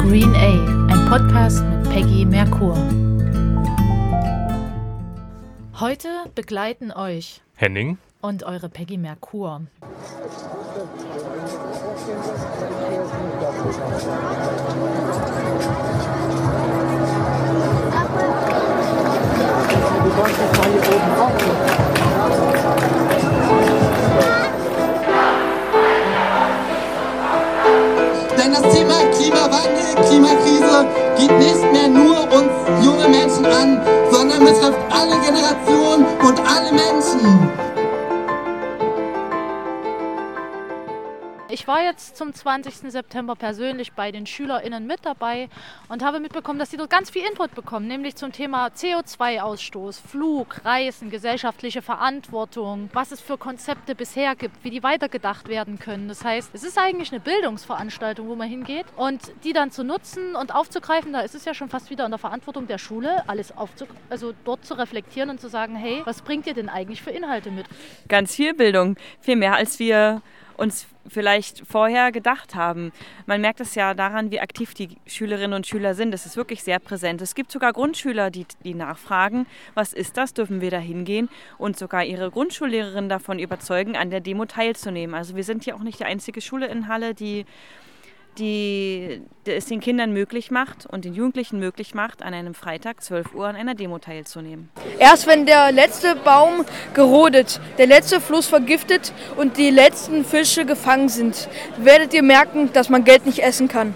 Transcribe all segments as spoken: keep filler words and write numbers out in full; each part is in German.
Green A, ein Podcast mit Peggy Merkur. Heute begleiten euch Henning und eure Peggy Merkur. Denn das Thema Klimawandel, Klimakrise geht nicht mehr nur uns junge Menschen an, sondern betrifft alle Generationen und alle Menschen. Ich war jetzt zum zwanzigsten September persönlich bei den SchülerInnen mit dabei und habe mitbekommen, dass sie dort ganz viel Input bekommen, nämlich zum Thema C O zwei Ausstoß, Flug, Reisen, gesellschaftliche Verantwortung, was es für Konzepte bisher gibt, wie die weitergedacht werden können. Das heißt, es ist eigentlich eine Bildungsveranstaltung, wo man hingeht und die dann zu nutzen und aufzugreifen, da ist es ja schon fast wieder in der Verantwortung der Schule, alles aufzu- also dort zu reflektieren und zu sagen, hey, was bringt ihr denn eigentlich für Inhalte mit? Ganz viel Bildung, viel mehr als wir uns vielleicht vorher gedacht haben. Man merkt es ja daran, wie aktiv die Schülerinnen und Schüler sind. Das ist wirklich sehr präsent. Es gibt sogar Grundschüler, die, die nachfragen, was ist das, dürfen wir da hingehen? Und sogar ihre Grundschullehrerin davon überzeugen, an der Demo teilzunehmen. Also wir sind hier auch nicht die einzige Schule in Halle, die, die, die es den Kindern möglich macht und den Jugendlichen möglich macht, an einem Freitag zwölf Uhr an einer Demo teilzunehmen. Erst wenn der letzte Baum gerodet, der letzte Fluss vergiftet und die letzten Fische gefangen sind, werdet ihr merken, dass man Geld nicht essen kann.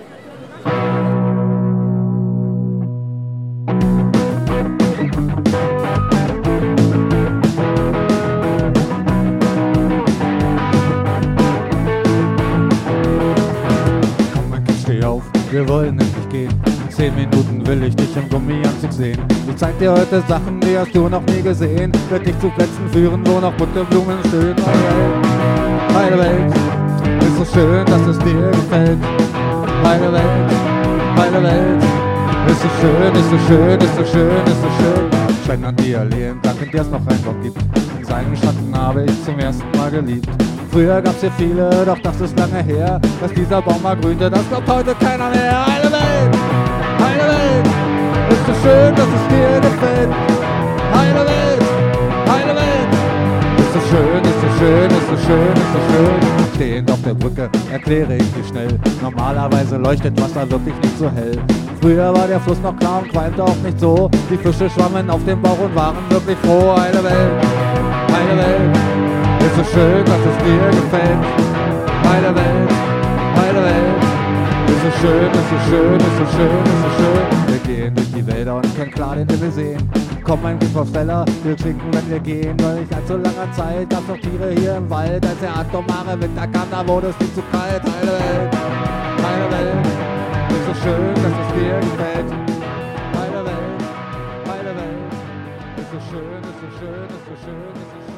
Wir wollen endlich gehen. In zehn Minuten will ich dich im Gummianzug sehen. Ich zeig dir heute Sachen, die hast du noch nie gesehen. Werd dich zu Plätzen führen, wo noch bunte Blumen stehen. Heile Welt, ist so schön, dass es dir gefällt. Heile Welt, heile Welt, ist so schön, ist so schön, ist so schön, ist so schön. Schein an die Alleen, dank in der es noch einen Bock gibt. In seinen Schatten habe ich zum ersten Mal geliebt. Früher gab's hier viele, doch das ist lange her, dass dieser Baum mal grünte, das glaubt heute keiner mehr. Heile Welt, heile Welt, ist so schön, dass es dir gefällt. Heile Welt, heile Welt, ist so schön, ist so schön, ist so schön, ist so schön. Stehend auf der Brücke erkläre ich dir schnell, normalerweise leuchtet Wasser wirklich nicht so hell. Früher war der Fluss noch klar und qualmte auch nicht so, die Fische schwammen auf dem Bauch und waren wirklich froh. Heile Welt, heile Welt, ist so schön, dass es dir gefällt. Heile Welt, heile Welt, ist so schön, ist so schön, ist so schön, ist so schön. Wir gehen durch die Wälder und können klar den Himmel sehen. Komm ein Kind aufs Teller, wir trinken, wenn wir gehen. Weil nicht allzu langer Zeit gab's noch Tiere hier im Wald. Als der atomare Winter kam, da wurde es viel zu kalt. Heile Welt, heile Welt, ist so schön, dass es dir gefällt. Heile Welt, heile Welt, ist so schön, ist so schön, ist so schön, ist so schön.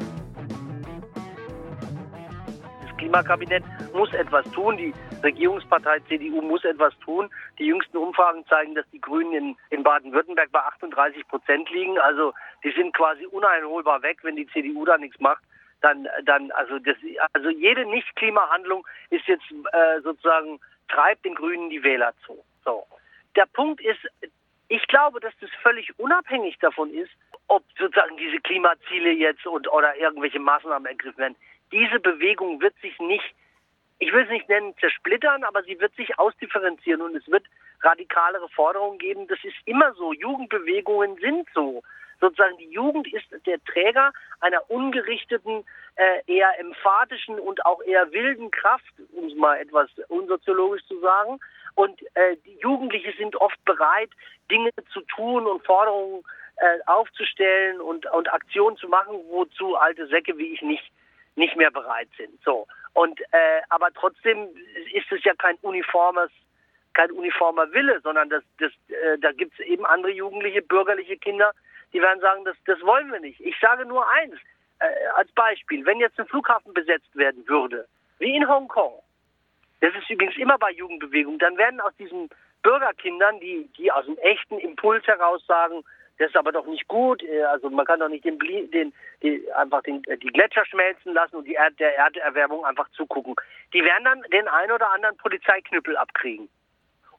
Das Klimakabinett muss etwas tun, die Regierungspartei C D U muss etwas tun. Die jüngsten Umfragen zeigen, dass die Grünen in, in Baden-Württemberg bei achtunddreißig Prozent liegen. Also die sind quasi uneinholbar weg, wenn die C D U da nichts macht. Dann, dann also, das, also jede Nicht-Klimahandlung ist jetzt äh, sozusagen, treibt den Grünen die Wähler zu. So. Der Punkt ist, ich glaube, dass das völlig unabhängig davon ist, ob sozusagen diese Klimaziele jetzt und oder irgendwelche Maßnahmen ergriffen werden. Diese Bewegung wird sich nicht, ich will es nicht nennen zersplittern, aber sie wird sich ausdifferenzieren und es wird radikalere Forderungen geben. Das ist immer so. Jugendbewegungen sind so. Sozusagen die Jugend ist der Träger einer ungerichteten, äh, eher emphatischen und auch eher wilden Kraft, um es mal etwas unsoziologisch zu sagen. Und äh, die Jugendliche sind oft bereit, Dinge zu tun und Forderungen äh, aufzustellen und, und Aktionen zu machen, wozu alte Säcke wie ich nicht nicht mehr bereit sind. So. Und äh, aber trotzdem ist es ja kein uniformes, kein uniformer Wille, sondern das, das, äh, da gibt es eben andere jugendliche, bürgerliche Kinder, die werden sagen, das, das wollen wir nicht. Ich sage nur eins, äh, als Beispiel, wenn jetzt ein Flughafen besetzt werden würde, wie in Hongkong, das ist übrigens immer bei Jugendbewegungen, dann werden aus diesen Bürgerkindern, die, die aus dem echten Impuls heraus sagen, das ist aber doch nicht gut, also man kann doch nicht den, den, die, einfach den, die Gletscher schmelzen lassen und die Erd, der Erderwärmung einfach zugucken. Die werden dann den einen oder anderen Polizeiknüppel abkriegen.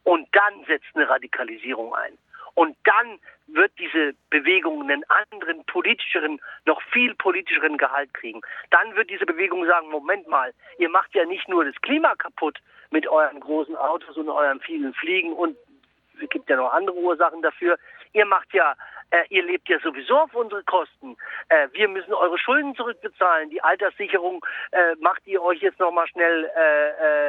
Und dann setzt eine Radikalisierung ein. Und dann wird diese Bewegung einen anderen, politischeren, noch viel politischeren Gehalt kriegen. Dann wird diese Bewegung sagen, Moment mal, ihr macht ja nicht nur das Klima kaputt mit euren großen Autos und euren vielen Fliegen und es gibt ja noch andere Ursachen dafür. Ihr macht ja, äh, ihr lebt ja sowieso auf unsere Kosten. Äh, wir müssen eure Schulden zurückbezahlen. Die Alterssicherung äh, macht ihr euch jetzt nochmal schnell äh, äh,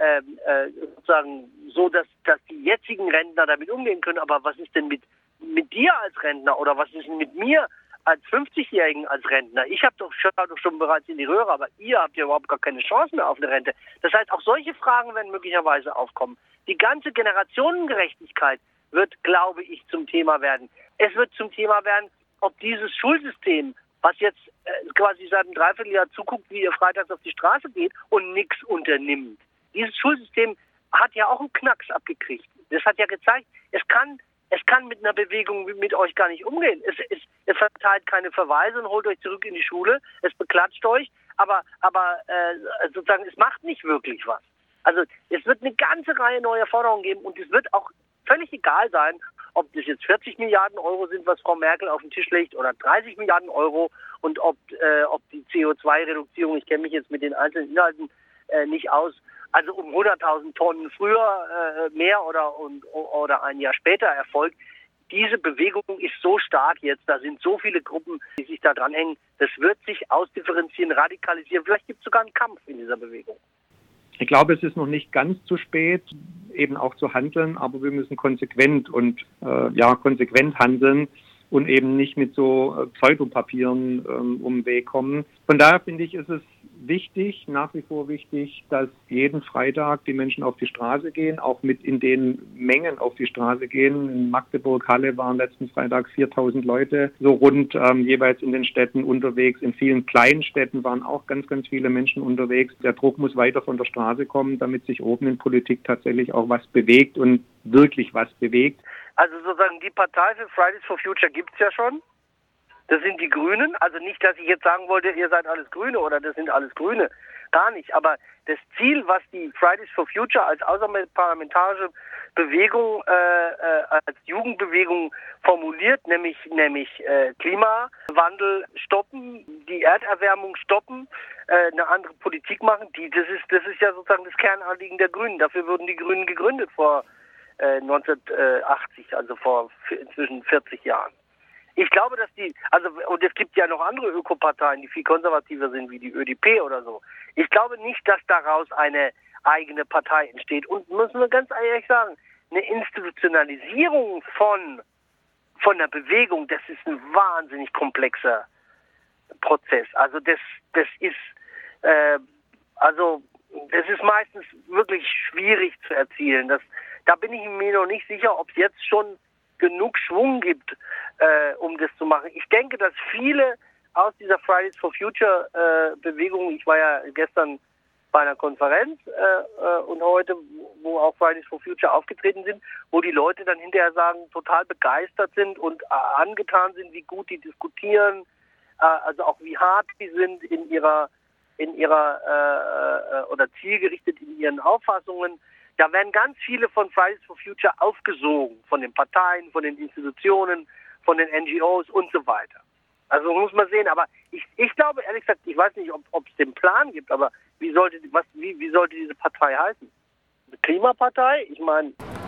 äh, sozusagen so, dass, dass die jetzigen Rentner damit umgehen können. Aber was ist denn mit, mit dir als Rentner oder was ist denn mit mir als fünfzigjährigen als Rentner? Ich habe doch, hab doch schon bereits in die Röhre, aber ihr habt ja überhaupt gar keine Chance mehr auf eine Rente. Das heißt, auch solche Fragen werden möglicherweise aufkommen. Die ganze Generationengerechtigkeit wird, glaube ich, zum Thema werden. Es wird zum Thema werden, ob dieses Schulsystem, was jetzt äh, quasi seit einem Dreivierteljahr zuguckt, wie ihr freitags auf die Straße geht und nichts unternimmt. Dieses Schulsystem hat ja auch einen Knacks abgekriegt. Das hat ja gezeigt, es kann, es kann mit einer Bewegung mit euch gar nicht umgehen. Es, es, es verteilt keine Verweise und holt euch zurück in die Schule. Es beklatscht euch, aber, aber äh, sozusagen, es macht nicht wirklich was. Also es wird eine ganze Reihe neuer Forderungen geben und es wird auch völlig egal sein, ob das jetzt vierzig Milliarden Euro sind, was Frau Merkel auf den Tisch legt, oder dreißig Milliarden Euro und ob, äh, ob die C O zwei Reduzierung, ich kenne mich jetzt mit den einzelnen Inhalten äh, nicht aus, also um hunderttausend Tonnen früher äh, mehr oder, und, oder ein Jahr später erfolgt. Diese Bewegung ist so stark jetzt, da sind so viele Gruppen, die sich da dranhängen, das wird sich ausdifferenzieren, radikalisieren, vielleicht gibt es sogar einen Kampf in dieser Bewegung. Ich glaube, es ist noch nicht ganz zu spät, eben auch zu handeln, aber wir müssen konsequent und äh, ja konsequent handeln und eben nicht mit so äh, Pseudopapieren ähm, um den Weg kommen. Von daher finde ich, ist es wichtig, nach wie vor wichtig, dass jeden Freitag die Menschen auf die Straße gehen, auch mit in den Mengen auf die Straße gehen. In Magdeburg, Halle waren letzten Freitag viertausend Leute so rund ähm, jeweils in den Städten unterwegs. In vielen kleinen Städten waren auch ganz, ganz viele Menschen unterwegs. Der Druck muss weiter von der Straße kommen, damit sich oben in Politik tatsächlich auch was bewegt und wirklich was bewegt. Also sozusagen die Partei für Fridays for Future gibt's ja schon. Das sind die Grünen. Also nicht, dass ich jetzt sagen wollte, ihr seid alles Grüne oder das sind alles Grüne. Gar nicht. Aber das Ziel, was die Fridays for Future als außerparlamentarische Bewegung, äh, äh, als Jugendbewegung formuliert, nämlich nämlich äh, Klimawandel stoppen, die Erderwärmung stoppen, äh, eine andere Politik machen, die das ist das ist ja sozusagen das Kernanliegen der Grünen. Dafür wurden die Grünen gegründet vor äh, neunzehnhundertachtzig, also vor inzwischen vierzig Jahren. Ich glaube, dass die, also, und es gibt ja noch andere Ökoparteien, die viel konservativer sind, wie die Ö D P oder so. Ich glaube nicht, dass daraus eine eigene Partei entsteht. Und müssen wir ganz ehrlich sagen, eine Institutionalisierung von, von der Bewegung, das ist ein wahnsinnig komplexer Prozess. Also das, das ist, äh, also, das ist meistens wirklich schwierig zu erzielen. Das, da bin ich mir noch nicht sicher, ob es jetzt schon genug Schwung gibt, äh, um das zu machen. Ich denke, dass viele aus dieser Fridays for Future äh, Bewegung, ich war ja gestern bei einer Konferenz äh, äh, und heute, wo auch Fridays for Future aufgetreten sind, wo die Leute dann hinterher sagen, total begeistert sind und äh, angetan sind, wie gut die diskutieren, äh, also auch wie hart die sind in ihrer, in ihrer äh, äh, oder zielgerichtet in ihren Auffassungen. Da werden ganz viele von Fridays for Future aufgesogen, von den Parteien, von den Institutionen, von den N G Os und so weiter. Also muss man sehen, aber ich, ich glaube, ehrlich gesagt, ich weiß nicht, ob es den Plan gibt, aber wie sollte, was, wie, wie sollte diese Partei heißen? Eine Klimapartei? Ich meine...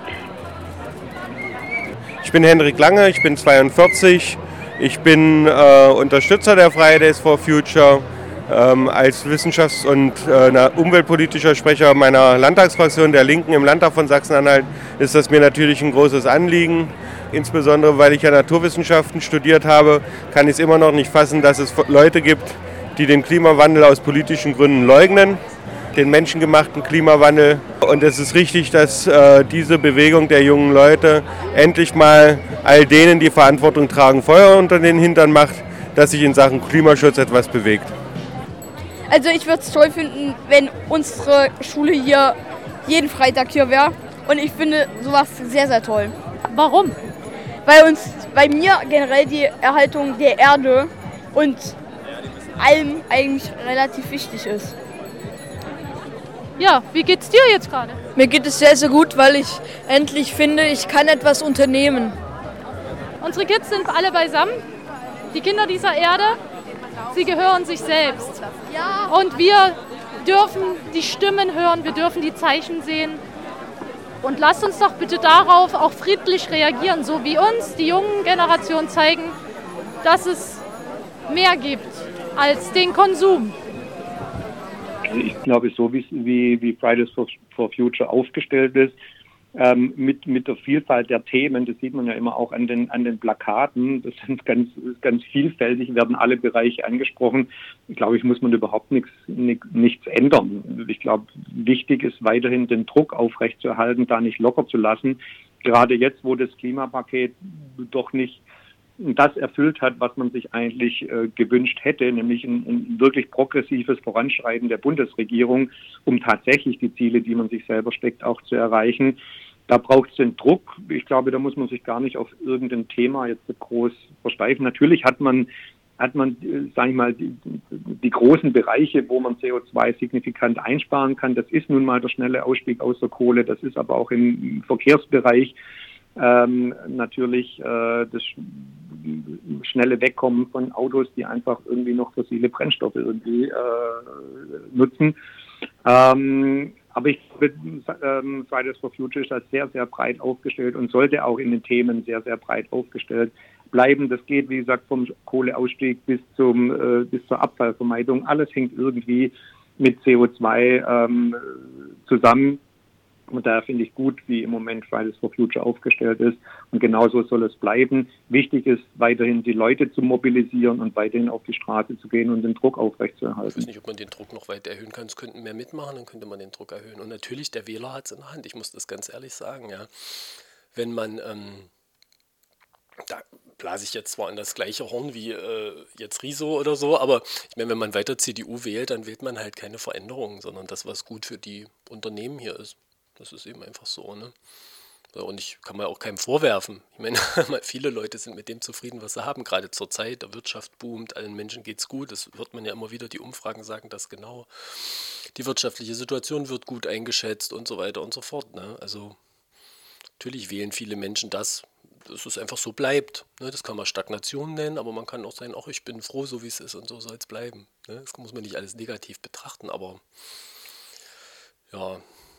Ich bin Hendrik Lange, ich bin zweiundvierzig, ich bin äh, Unterstützer der Fridays for Future. Ähm, als wissenschafts- und äh, umweltpolitischer Sprecher meiner Landtagsfraktion der Linken im Landtag von Sachsen-Anhalt ist das mir natürlich ein großes Anliegen. Insbesondere, weil ich ja Naturwissenschaften studiert habe, kann ich es immer noch nicht fassen, dass es Leute gibt, die den Klimawandel aus politischen Gründen leugnen, den menschengemachten Klimawandel. Und es ist richtig, dass äh, diese Bewegung der jungen Leute endlich mal all denen, die Verantwortung tragen, Feuer unter den Hintern macht, dass sich in Sachen Klimaschutz etwas bewegt. Also ich würde es toll finden, wenn unsere Schule hier jeden Freitag hier wäre. Und ich finde sowas sehr, sehr toll. Warum? Weil uns, bei mir generell die Erhaltung der Erde und allem eigentlich relativ wichtig ist. Ja, wie geht's dir jetzt gerade? Mir geht es sehr, sehr gut, weil ich endlich finde, ich kann etwas unternehmen. Unsere Kids sind alle beisammen. Die Kinder dieser Erde, sie gehören sich selbst. Und wir dürfen die Stimmen hören, wir dürfen die Zeichen sehen. Und lasst uns doch bitte darauf auch friedlich reagieren, so wie uns die jungen Generationen zeigen, dass es mehr gibt als den Konsum. Ich glaube, so wie, wie, wie Fridays for, for Future aufgestellt ist, ähm, mit, mit der Vielfalt der Themen, das sieht man ja immer auch an den, an den Plakaten, das sind ganz, ganz vielfältig, werden alle Bereiche angesprochen. Ich glaube, ich muss man überhaupt nichts, nichts ändern. Ich glaube, wichtig ist weiterhin den Druck aufrechtzuerhalten, da nicht locker zu lassen. Gerade jetzt, wo das Klimapaket doch nicht das erfüllt hat, was man sich eigentlich äh, gewünscht hätte, nämlich ein, ein wirklich progressives Voranschreiten der Bundesregierung, um tatsächlich die Ziele, die man sich selber steckt, auch zu erreichen. Da braucht es den Druck. Ich glaube, da muss man sich gar nicht auf irgendein Thema jetzt groß versteifen. Natürlich hat man, hat man, äh, sage ich mal, die, die großen Bereiche, wo man C O zwei signifikant einsparen kann. Das ist nun mal der schnelle Ausstieg aus der Kohle. Das ist aber auch im Verkehrsbereich Ähm, natürlich äh, das schnelle Wegkommen von Autos, die einfach irgendwie noch fossile Brennstoffe irgendwie äh, nutzen. Ähm, aber ich glaube, ähm, Fridays for Future ist da sehr, sehr breit aufgestellt und sollte auch in den Themen sehr, sehr breit aufgestellt bleiben. Das geht, wie gesagt, vom Kohleausstieg bis zum äh, bis zur Abfallvermeidung. Alles hängt irgendwie mit C O zwei ähm, zusammen. Und daher finde ich gut, wie im Moment Fridays for Future aufgestellt ist. Und genauso soll es bleiben. Wichtig ist, weiterhin die Leute zu mobilisieren und weiterhin auf die Straße zu gehen und den Druck aufrechtzuerhalten. Ich weiß nicht, ob man den Druck noch weiter erhöhen kann. Es könnten mehr mitmachen, dann könnte man den Druck erhöhen. Und natürlich, der Wähler hat es in der Hand. Ich muss das ganz ehrlich sagen. Ja. Wenn man, ähm, da blase ich jetzt zwar in das gleiche Horn wie äh, jetzt Riso oder so, aber ich meine, wenn man weiter C D U wählt, dann wählt man halt keine Veränderungen, sondern das, was gut für die Unternehmen hier ist. Das ist eben einfach so, ne? Und ich kann mir auch keinem vorwerfen. Ich meine, viele Leute sind mit dem zufrieden, was sie haben, gerade zur Zeit. Der Wirtschaft boomt, allen Menschen geht's gut. Das hört man ja immer wieder, die Umfragen sagen das genau. Die wirtschaftliche Situation wird gut eingeschätzt und so weiter und so fort, ne? Also natürlich wählen viele Menschen das, dass es einfach so bleibt. Ne? Das kann man Stagnation nennen, aber man kann auch sagen, ach, ich bin froh, so wie es ist und so soll es bleiben. Ne? Das muss man nicht alles negativ betrachten, aber ja.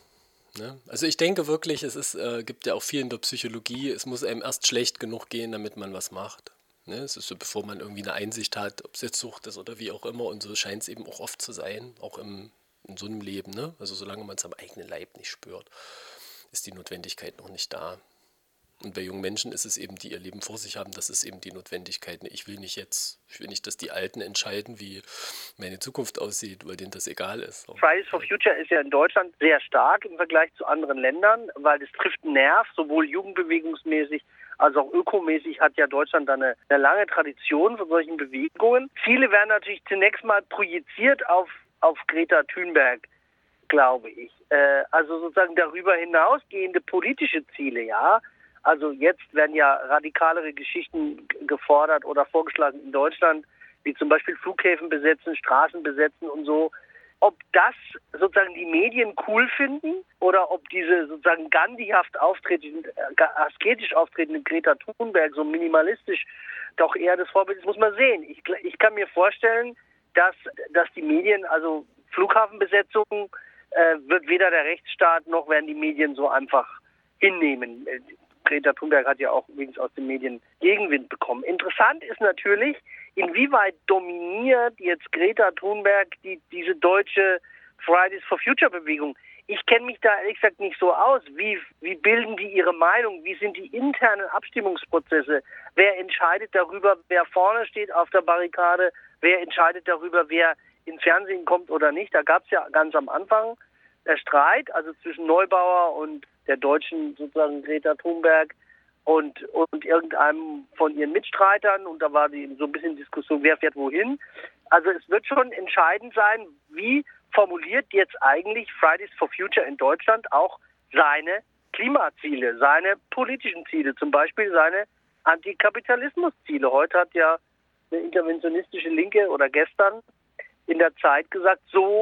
Also ich denke wirklich, es ist, äh, gibt ja auch viel in der Psychologie, es muss einem erst schlecht genug gehen, damit man was macht. Ne? Es ist so, bevor man irgendwie eine Einsicht hat, ob es jetzt Sucht ist oder wie auch immer, und so scheint es eben auch oft zu sein, auch im, in so einem Leben. Ne? Also solange man es am eigenen Leib nicht spürt, ist die Notwendigkeit noch nicht da. Und bei jungen Menschen ist es eben, die ihr Leben vor sich haben, das ist eben die Notwendigkeit. Ich will nicht jetzt, ich will nicht, dass die Alten entscheiden, wie meine Zukunft aussieht, weil denen das egal ist. Fridays for Future ist ja in Deutschland sehr stark im Vergleich zu anderen Ländern, weil es trifft einen Nerv, sowohl jugendbewegungsmäßig als auch ökomäßig hat ja Deutschland eine, eine lange Tradition von solchen Bewegungen. Viele werden natürlich zunächst mal projiziert auf, auf Greta Thunberg, glaube ich. Äh, also sozusagen darüber hinausgehende politische Ziele, ja. Also jetzt werden ja radikalere Geschichten gefordert oder vorgeschlagen in Deutschland, wie zum Beispiel Flughäfen besetzen, Straßen besetzen und so. Ob das sozusagen die Medien cool finden oder ob diese sozusagen Gandhi-haft auftretende, asketisch auftretende Greta Thunberg so minimalistisch doch eher das Vorbild ist, muss man sehen. Ich, ich kann mir vorstellen, dass, dass die Medien, also Flughafenbesetzung, äh, wird weder der Rechtsstaat noch werden die Medien so einfach hinnehmen. Greta Thunberg hat ja auch übrigens aus den Medien Gegenwind bekommen. Interessant ist natürlich, inwieweit dominiert jetzt Greta Thunberg die, diese deutsche Fridays for Future Bewegung. Ich kenne mich da ehrlich gesagt nicht so aus. Wie, wie bilden die ihre Meinung? Wie sind die internen Abstimmungsprozesse? Wer entscheidet darüber, wer vorne steht auf der Barrikade? Wer entscheidet darüber, wer ins Fernsehen kommt oder nicht? Da gab es ja ganz am Anfang der Streit, also zwischen Neubauer und der deutschen sozusagen Greta Thunberg und, und irgendeinem von ihren Mitstreitern. Und da war die so ein bisschen Diskussion, wer fährt wohin. Also es wird schon entscheidend sein, wie formuliert jetzt eigentlich Fridays for Future in Deutschland auch seine Klimaziele, seine politischen Ziele, zum Beispiel seine Antikapitalismusziele. Heute hat ja eine interventionistische Linke oder gestern in der Zeit gesagt, so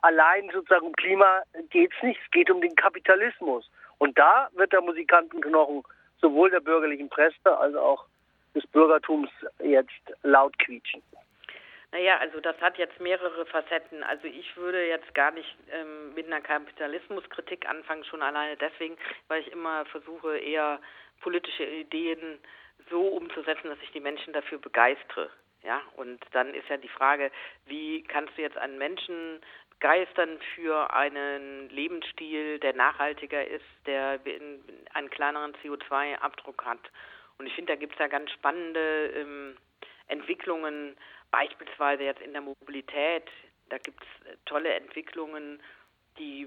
allein sozusagen um Klima geht es nicht, es geht um den Kapitalismus. Und da wird der Musikantenknochen sowohl der bürgerlichen Presse als auch des Bürgertums jetzt laut quietschen. Naja, also das hat jetzt mehrere Facetten. Also ich würde jetzt gar nicht ähm, mit einer Kapitalismuskritik anfangen, schon alleine deswegen, weil ich immer versuche, eher politische Ideen so umzusetzen, dass ich die Menschen dafür begeistere. Ja, und dann ist ja die Frage, wie kannst du jetzt einen Menschen begeistern für einen Lebensstil, der nachhaltiger ist, der einen kleineren C O zwei Abdruck hat. Und ich finde, da gibt es ja ganz spannende ähm, Entwicklungen, beispielsweise jetzt in der Mobilität. Da gibt es tolle Entwicklungen, die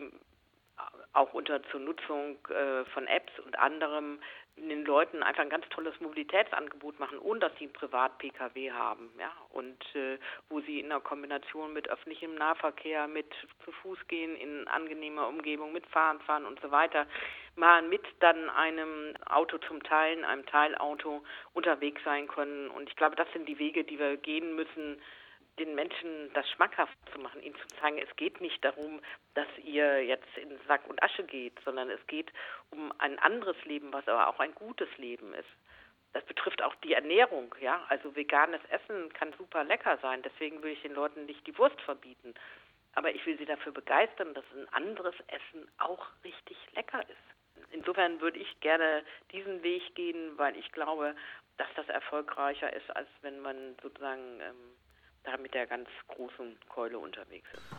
auch unter zur Nutzung äh, von Apps und anderem den Leuten einfach ein ganz tolles Mobilitätsangebot machen, ohne dass sie einen Privat-P K W haben, ja, und äh, wo sie in der Kombination mit öffentlichem Nahverkehr, mit zu Fuß gehen, in angenehmer Umgebung, mit Fahrradfahren und so weiter, mal mit dann einem Auto zum Teilen, einem Teilauto unterwegs sein können. Und ich glaube, das sind die Wege, die wir gehen müssen, den Menschen das schmackhaft zu machen, ihnen zu zeigen, es geht nicht darum, dass ihr jetzt in Sack und Asche geht, sondern es geht um ein anderes Leben, was aber auch ein gutes Leben ist. Das betrifft auch die Ernährung, ja. Also veganes Essen kann super lecker sein, deswegen will ich den Leuten nicht die Wurst verbieten. Aber ich will sie dafür begeistern, dass ein anderes Essen auch richtig lecker ist. Insofern würde ich gerne diesen Weg gehen, weil ich glaube, dass das erfolgreicher ist, als wenn man sozusagen ähm, da mit der ganz großen Keule unterwegs ist.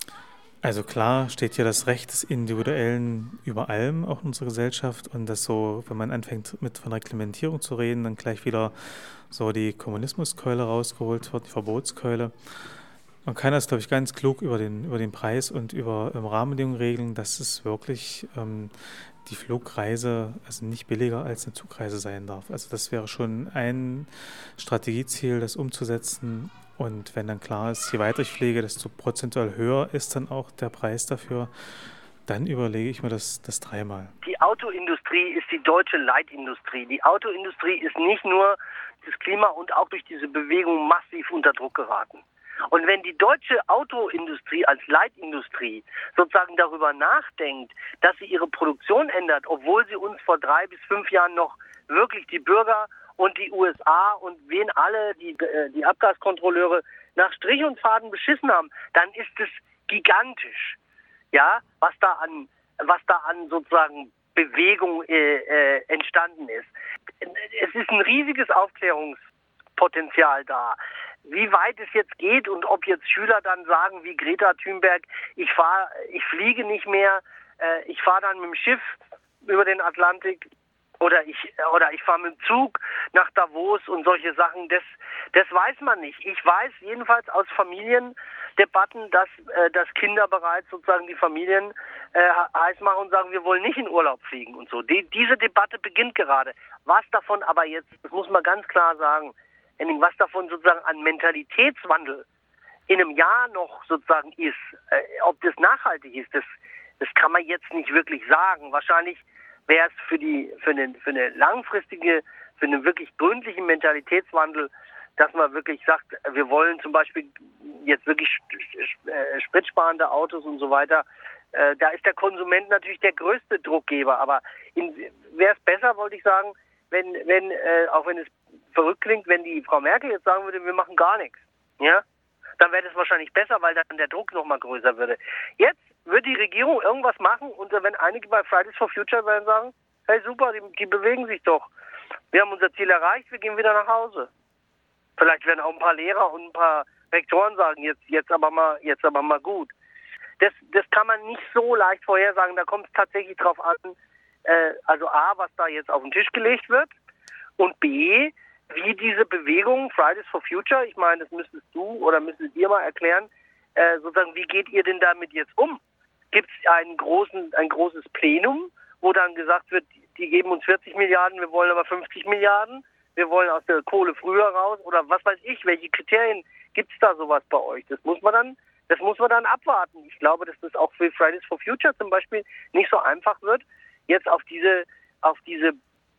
Also klar steht ja das Recht des Individuellen über allem, auch in unserer Gesellschaft. Und das so, wenn man anfängt mit von Reglementierung zu reden, dann gleich wieder so die Kommunismuskeule rausgeholt wird, die Verbotskeule. Man kann das, glaube ich, ganz klug über den, über den Preis und über ähm, Rahmenbedingungen regeln, dass es wirklich ähm, die Flugreise also nicht billiger als eine Zugreise sein darf. Also das wäre schon ein Strategieziel, das umzusetzen. Und wenn dann klar ist, je weiter ich fliege, desto prozentual höher ist dann auch der Preis dafür, dann überlege ich mir das, das dreimal. Die Autoindustrie ist die deutsche Leitindustrie. Die Autoindustrie ist nicht nur das Klima und auch durch diese Bewegung massiv unter Druck geraten. Und wenn die deutsche Autoindustrie als Leitindustrie sozusagen darüber nachdenkt, dass sie ihre Produktion ändert, obwohl sie uns vor drei bis fünf Jahren noch wirklich die Bürger und die U S A und wen alle, die, die Abgaskontrolleure nach Strich und Faden beschissen haben, dann ist es gigantisch, ja, was da an, was da an sozusagen Bewegung äh, äh, entstanden ist. Es ist ein riesiges Aufklärungspotenzial da. Wie weit es jetzt geht und ob jetzt Schüler dann sagen, wie Greta Thunberg, ich fahre, ich fliege nicht mehr, äh, ich fahre dann mit dem Schiff über den Atlantik, Oder ich oder ich fahre mit dem Zug nach Davos und solche Sachen, das, das weiß man nicht. Ich weiß jedenfalls aus Familiendebatten, dass, äh, dass Kinder bereits sozusagen die Familien äh, heiß machen und sagen, wir wollen nicht in Urlaub fliegen und so. Die, diese Debatte beginnt gerade. Was davon aber jetzt, das muss man ganz klar sagen, was davon sozusagen an Mentalitätswandel in einem Jahr noch sozusagen ist, äh, ob das nachhaltig ist, das, das kann man jetzt nicht wirklich sagen. Wahrscheinlich wäre es für die für eine, für eine langfristige, für einen wirklich gründlichen Mentalitätswandel, dass man wirklich sagt, wir wollen zum Beispiel jetzt wirklich spritsparende Autos und so weiter. Äh, da ist der Konsument natürlich der größte Druckgeber. Aber wäre es besser, wollte ich sagen, wenn, wenn äh, auch wenn es verrückt klingt, wenn die Frau Merkel jetzt sagen würde, wir machen gar nichts, ja, dann wäre das wahrscheinlich besser, weil dann der Druck noch mal größer würde. Jetzt wird die Regierung irgendwas machen und wenn einige bei Fridays for Future werden sagen, hey super, die, die bewegen sich doch. Wir haben unser Ziel erreicht, wir gehen wieder nach Hause. Vielleicht werden auch ein paar Lehrer und ein paar Rektoren sagen, jetzt, jetzt aber mal, jetzt aber mal gut. Das, das kann man nicht so leicht vorhersagen, da kommt es tatsächlich drauf an, äh, also A, was da jetzt auf den Tisch gelegt wird und B, wie diese Bewegung Fridays for Future, ich meine, das müsstest du oder müsstet ihr mal erklären, äh, sozusagen, wie geht ihr denn damit jetzt um? Gibt es einen großen, ein großes Plenum, wo dann gesagt wird, die geben uns vierzig Milliarden, wir wollen aber fünfzig Milliarden, wir wollen aus der Kohle früher raus oder was weiß ich, welche Kriterien gibt es da sowas bei euch? Das muss man dann, das muss man dann abwarten. Ich glaube, dass das auch für Fridays for Future zum Beispiel nicht so einfach wird, jetzt auf diese, auf diese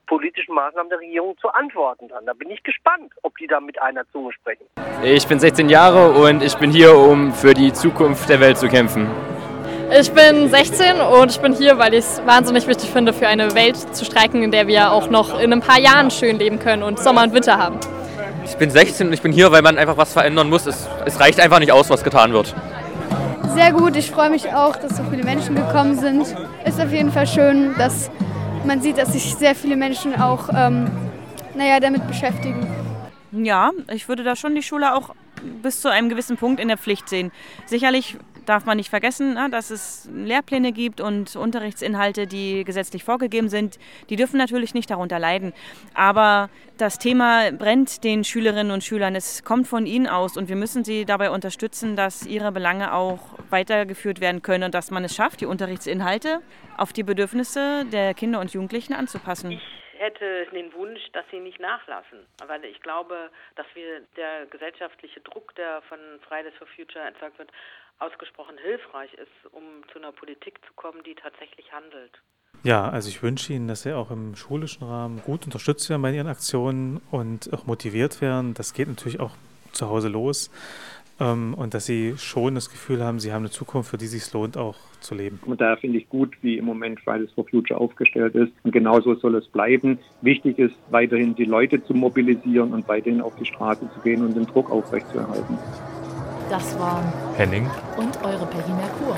politischen Maßnahmen der Regierung zu antworten dann. Da bin ich gespannt, ob die da mit einer Zunge sprechen. Ich bin sechzehn Jahre und ich bin hier, um für die Zukunft der Welt zu kämpfen. Ich bin sechzehn und ich bin hier, weil ich es wahnsinnig wichtig finde, für eine Welt zu streiken, in der wir auch noch in ein paar Jahren schön leben können und Sommer und Winter haben. Ich bin sechzehn und ich bin hier, weil man einfach was verändern muss. Es, es reicht einfach nicht aus, was getan wird. Sehr gut, ich freue mich auch, dass so viele Menschen gekommen sind. Ist auf jeden Fall schön, dass man sieht, dass sich sehr viele Menschen auch ähm, naja, damit beschäftigen. Ja, ich würde da schon die Schule auch bis zu einem gewissen Punkt in der Pflicht sehen. Sicherlich darf man nicht vergessen, dass es Lehrpläne gibt und Unterrichtsinhalte, die gesetzlich vorgegeben sind. Die dürfen natürlich nicht darunter leiden. Aber das Thema brennt den Schülerinnen und Schülern. Es kommt von ihnen aus und wir müssen sie dabei unterstützen, dass ihre Belange auch weitergeführt werden können und dass man es schafft, die Unterrichtsinhalte auf die Bedürfnisse der Kinder und Jugendlichen anzupassen. Ich hätte den Wunsch, dass sie nicht nachlassen, weil ich glaube, dass wir der gesellschaftliche Druck, der von Fridays for Future erzeugt wird, ausgesprochen hilfreich ist, um zu einer Politik zu kommen, die tatsächlich handelt. Ja, also ich wünsche Ihnen, dass Sie auch im schulischen Rahmen gut unterstützt werden bei Ihren Aktionen und auch motiviert werden. Das geht natürlich auch zu Hause los. Und dass Sie schon das Gefühl haben, Sie haben eine Zukunft, für die es sich lohnt, auch zu leben. Und daher finde ich gut, wie im Moment Fridays for Future aufgestellt ist. Und genauso soll es bleiben. Wichtig ist, weiterhin die Leute zu mobilisieren und weiterhin auf die Straße zu gehen und den Druck aufrechtzuerhalten. Das waren Henning und eure Peggy Merkur.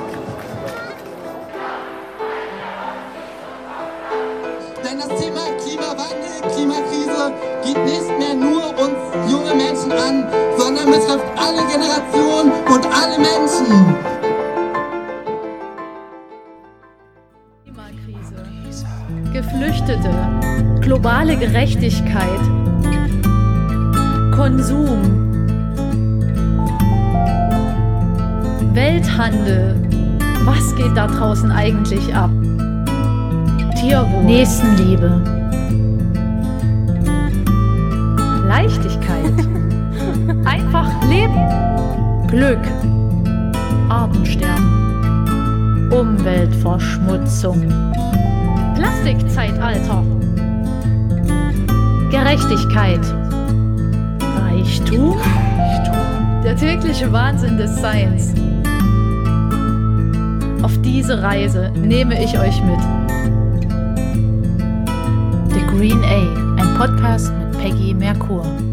Denn das Thema Klimawandel, Klimakrise geht nicht mehr nur uns junge Menschen an, sondern betrifft alle Generationen und alle Menschen. Klimakrise, Geflüchtete, globale Gerechtigkeit, Konsum, Welthandel. Was geht da draußen eigentlich ab? Tierwohl, Nächstenliebe, Leichtigkeit, einfach leben, Glück, Artensterben, Umweltverschmutzung, Plastikzeitalter, Gerechtigkeit, Reichtum, der tägliche Wahnsinn des Seins. Auf diese Reise nehme ich euch mit. The Green A, ein Podcast mit Peggy Merkur.